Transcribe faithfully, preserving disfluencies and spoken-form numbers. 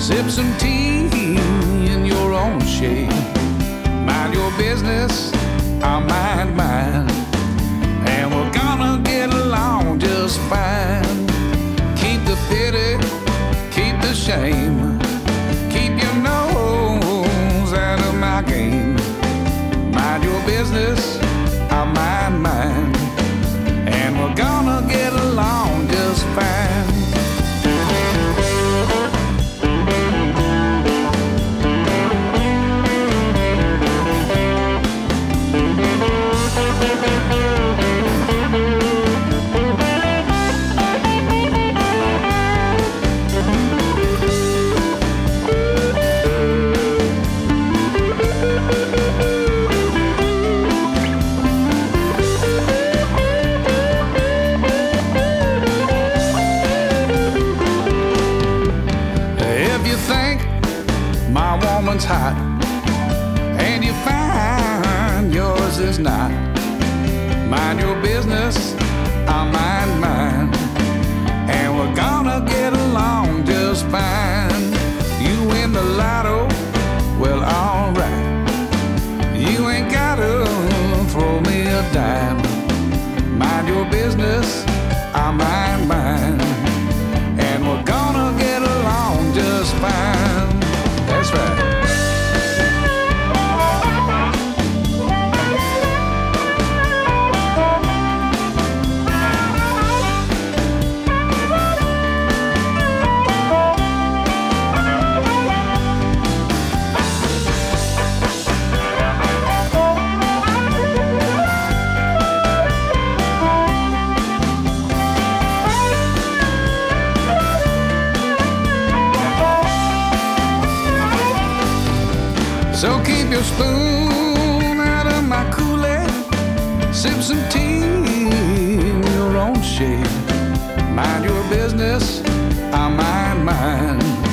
Sip some tea in your own shade. Mind your business, I'll mind mine. And we're gonna get along just fine. Keep the pity, keep the shame. Keep your nose out of my game. Mind your business, I'll mind mine. And we're gonna get along just fine. My woman's hot, and you find yours is not. Mind your business, I'll mind mine. And we're gonna get along just fine. You win the lotto, well, alright. You ain't gotta throw me a dime. Mind your business, I'll mind mine. And we're gonna get along just fine. That's right. So keep your spoon out of my Kool-Aid. Sip some tea in your own shade. Mind your business, I'll mind mine.